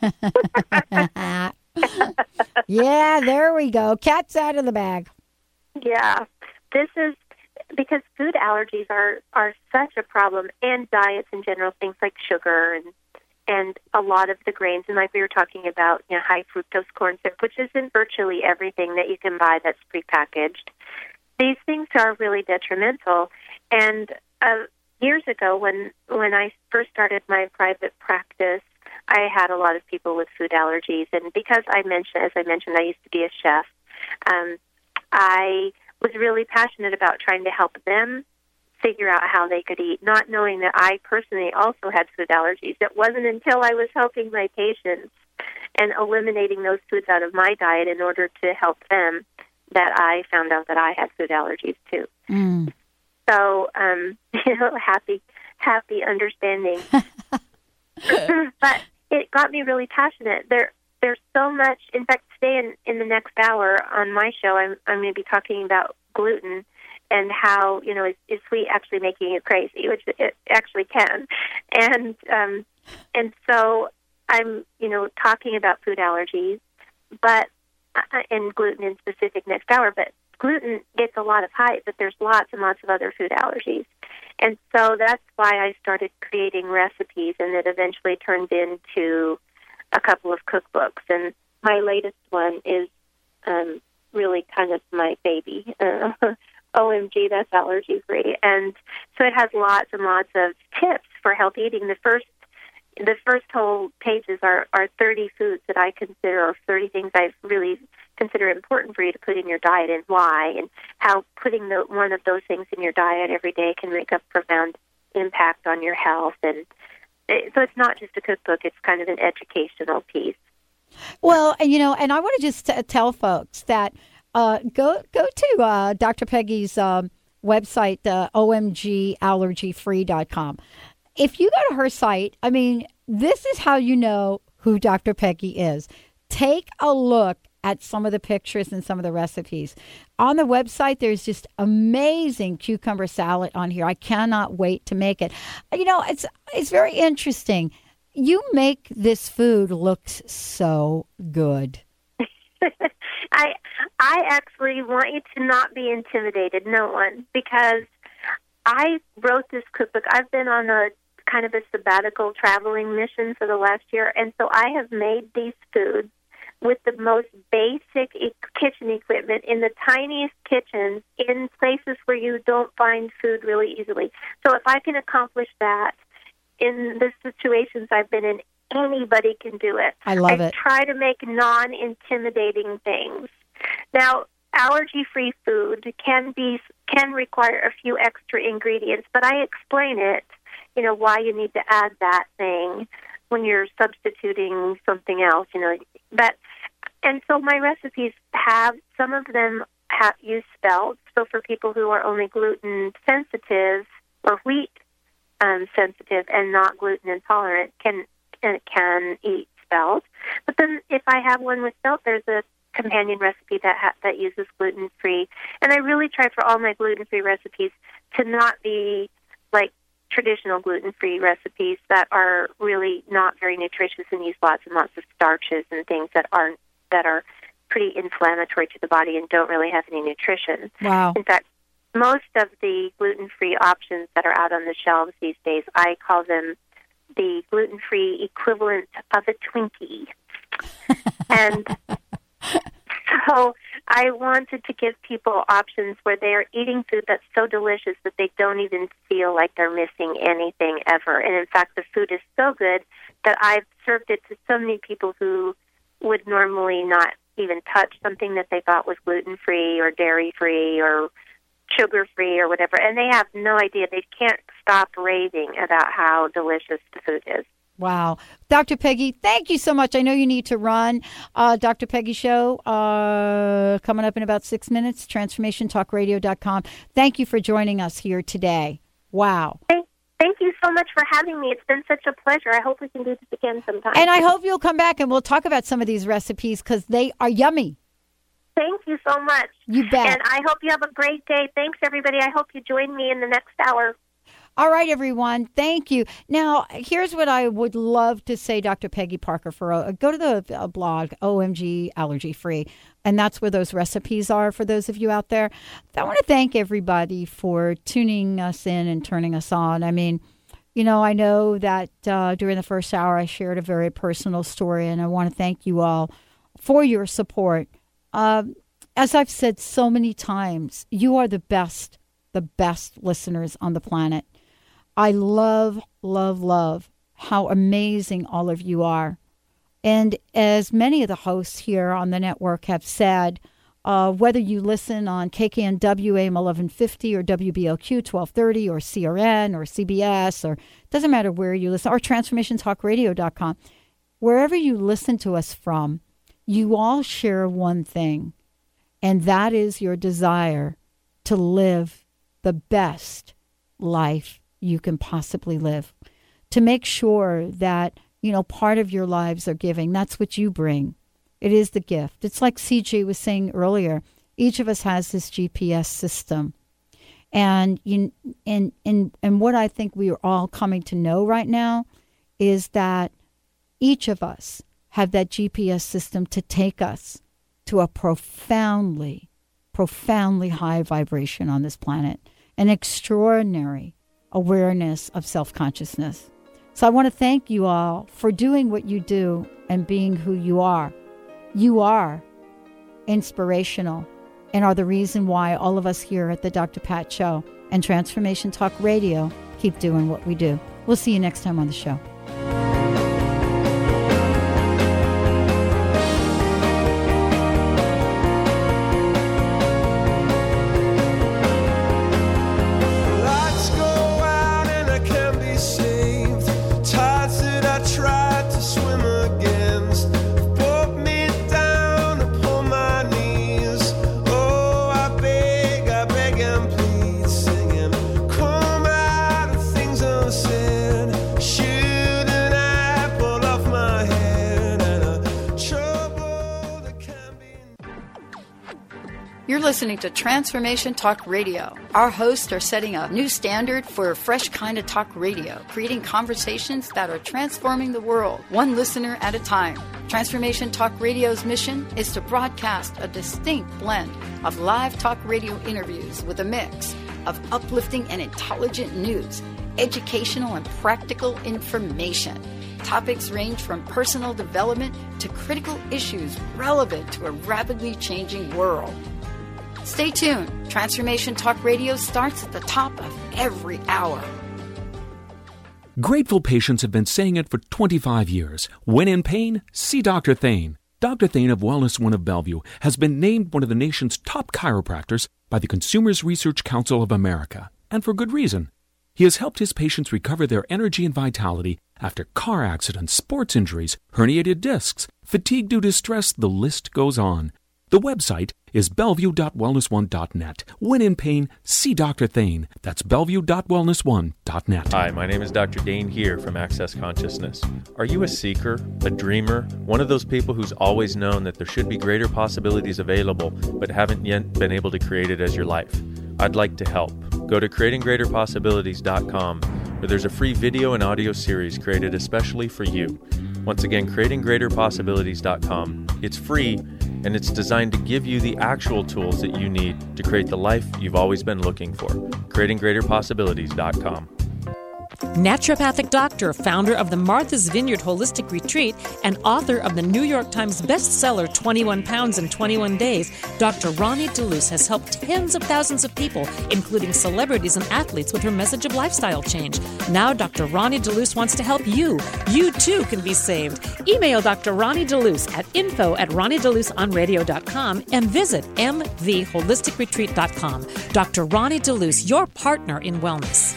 Yeah, there we go. Cat's out of the bag. Yeah. This is because food allergies are, are such a problem, and diets in general, things like sugar and and a lot of the grains, and like we were talking about, you know, high fructose corn syrup, which is in virtually everything that you can buy that's prepackaged. These things are really detrimental. And uh, years ago, when when I first started my private practice, I had a lot of people with food allergies, and because I mentioned, as I mentioned, I used to be a chef. Um, I was really passionate about trying to help them figure out how they could eat, not knowing that I personally also had food allergies. It wasn't until I was helping my patients and eliminating those foods out of my diet in order to help them that I found out that I had food allergies too. Mm. So, um, you know, happy, happy understanding. But it got me really passionate. There, there's so much. In fact, today in, in the next hour on my show, I'm, I'm going to be talking about gluten and how, you know, is, is wheat actually making you crazy, which it actually can. And um, and so I'm, you know, talking about food allergies, but uh, and gluten in specific next hour. But gluten gets a lot of hype, but there's lots and lots of other food allergies. And so that's why I started creating recipes, and it eventually turned into a couple of cookbooks. And my latest one is um, really kind of my baby. Uh, O M G, that's allergy-free. And so it has lots and lots of tips for healthy eating. The first the first whole pages are, are thirty foods that I consider, or thirty things I really consider important for you to put in your diet and why, and how putting the, one of those things in your diet every day can make a profound impact on your health. And it, so it's not just a cookbook, it's kind of an educational piece. Well, and you know, and I want to just t- tell folks that Uh, go go to uh, Doctor Peggy's um, website, uh, O M G allergy free dot com. If you go to her site, I mean, this is how you know who Doctor Peggy is. Take a look at some of the pictures and some of the recipes. On the website, there's just amazing cucumber salad on here. I cannot wait to make it. You know, it's it's very interesting. You make this food look so good. I I actually want you to not be intimidated, no one, because I wrote this cookbook. I've been on a kind of a sabbatical traveling mission for the last year, and so I have made these foods with the most basic e- kitchen equipment in the tiniest kitchens in places where you don't find food really easily. So if I can accomplish that in the situations I've been in, anybody can do it. I love I it. try to make non-intimidating things. Now, allergy-free food can be can require a few extra ingredients, but I explain it, you know, why you need to add that thing when you're substituting something else, you know. But and so my recipes have, some of them have use spelt. So for people who are only gluten sensitive or wheat um, sensitive and not gluten intolerant, can and can eat spelt. But then if I have one with spelt, there's a companion recipe that ha- that uses gluten-free. And I really try for all my gluten-free recipes to not be like traditional gluten-free recipes that are really not very nutritious and use lots and lots of starches and things that aren't that are pretty inflammatory to the body and don't really have any nutrition. Wow. In fact, most of the gluten-free options that are out on the shelves these days, I call them the gluten-free equivalent of a Twinkie. And so I wanted to give people options where they are eating food that's so delicious that they don't even feel like they're missing anything ever. And in fact, the food is so good that I've served it to so many people who would normally not even touch something that they thought was gluten-free or dairy-free or sugar-free or whatever, and they have no idea. They can't stop raving about how delicious the food is. Wow. Doctor Peggy, thank you so much. I know you need to run. Uh, Doctor Peggy Show, uh, coming up in about six minutes, transformation talk radio dot com. Thank you for joining us here today. Wow. Thank, thank you so much for having me. It's been such a pleasure. I hope we can do this again sometime. And I hope you'll come back and we'll talk about some of these recipes because they are yummy. Thank you so much. You bet. And I hope you have a great day. Thanks, everybody. I hope you join me in the next hour. All right, everyone. Thank you. Now, here's what I would love to say, Doctor Peggy Parker, for uh, go to the uh, blog, O M G Allergy Free, and that's where those recipes are for those of you out there. I want to thank everybody for tuning us in and turning us on. I mean, you know, I know that uh, during the first hour I shared a very personal story, and I want to thank you all for your support. Um, as I've said so many times, you are the best, the best listeners on the planet. I love, love, love how amazing all of you are. And as many of the hosts here on the network have said, Uh, whether you listen on K K N W A M eleven fifty or W B L Q twelve thirty or C R N or C B S, or doesn't matter where you listen, or transformation talk radio dot com, wherever you listen to us from, you all share one thing, and that is your desire to live the best life you can possibly live, to make sure that, you know, part of your lives are giving. That's what you bring. It is the gift. It's like C J was saying earlier. Each of us has this G P S system. And you, and, and, and what I think we are all coming to know right now is that each of us have that G P S system to take us to a profoundly, profoundly high vibration on this planet, an extraordinary awareness of self-consciousness. So I want to thank you all for doing what you do and being who you are. You are inspirational and are the reason why all of us here at the Doctor Pat Show and Transformation Talk Radio keep doing what we do. We'll see you next time on the show. You're listening to Transformation Talk Radio. Our hosts are setting a new standard for a fresh kind of talk radio, creating conversations that are transforming the world, one listener at a time. Transformation Talk Radio's mission is to broadcast a distinct blend of live talk radio interviews with a mix of uplifting and intelligent news, educational and practical information. Topics range from personal development to critical issues relevant to a rapidly changing world. Stay tuned. Transformation Talk Radio starts at the top of every hour. Grateful patients have been saying it for twenty-five years. When in pain, see Doctor Thane. Doctor Thane of Wellness One of Bellevue has been named one of the nation's top chiropractors by the Consumers Research Council of America, and for good reason. He has helped his patients recover their energy and vitality after car accidents, sports injuries, herniated discs, fatigue due to stress, the list goes on. The website is bellevue dot wellness one dot net. When in pain, see Doctor Thane. That's bellevue dot wellness one dot net. Hi, my name is Doctor Dane here from Access Consciousness. Are you a seeker, a dreamer, one of those people who's always known that there should be greater possibilities available but haven't yet been able to create it as your life? I'd like to help. Go to creating greater possibilities dot com, where there's a free video and audio series created especially for you. Once again, creating greater possibilities dot com. It's free, and it's designed to give you the actual tools that you need to create the life you've always been looking for. creating greater possibilities dot com. Naturopathic doctor, founder of the Martha's Vineyard Holistic Retreat, and author of the New York Times bestseller twenty-one pounds in twenty-one days, Doctor Ronnie DeLuce has helped tens of thousands of people, including celebrities and athletes, with her message of lifestyle change. Now Doctor Ronnie DeLuce wants to help you. You too can be saved. Email Doctor Ronnie DeLuce at info at ronnie deluce on radio dot com and visit m v holistic retreat dot com. Doctor Ronnie DeLuce, your partner in wellness.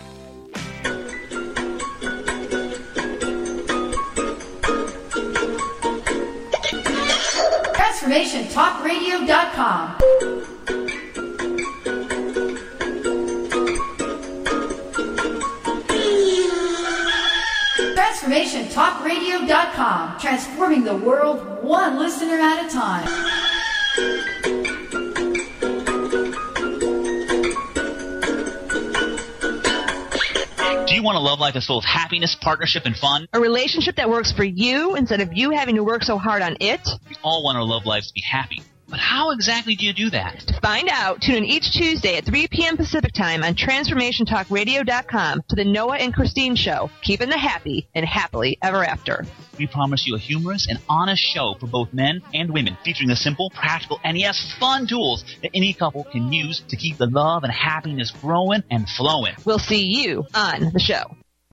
Transformation Talk Radio dot com. Transformation Talk Radio dot com. Transforming the world one listener at a time. Do you want a love life that's full of happiness, partnership, and fun? A relationship that works for you instead of you having to work so hard on it? We all want our love lives to be happy. But how exactly do you do that? To find out, tune in each Tuesday at three p.m. Pacific Time on Transformation Talk Radio dot com to the Noah and Christine Show, keeping the happy and happily ever after. We promise you a humorous and honest show for both men and women, featuring the simple, practical, and yes, fun tools that any couple can use to keep the love and happiness growing and flowing. We'll see you on the show.